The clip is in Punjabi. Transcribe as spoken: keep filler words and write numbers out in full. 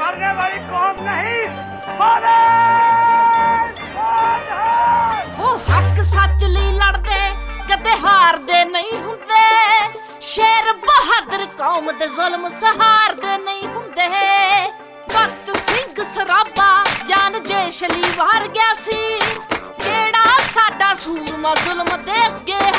हारने वाली कौम नहीं, ਉਹ ਹੱਕ ਸੱਚ ਲਈ ਲੜਦੇ ਕਦੇ ਹਾਰਦੇ ਨਹੀਂ ਹੁੰਦੇ। ਸ਼ੇਰ ਬਹਾਦਰ ਕੌਮ ਦੇ ਜ਼ੁਲਮ ਸਹਾਰਦੇ ਨਹੀਂ ਹੁੰਦੇ। ਭਗਤ ਸਿੰਘ ਸਰਾਭਾ ਜਾਨ ਦੇਸ਼ ਲਈ ਵਾਰ ਗਿਆ ਸੀ, ਜਿਹੜਾ ਸਾਡਾ ਸੂਰਮਾ ਜ਼ੁਲਮ ਦੇ ਅੱਗੇ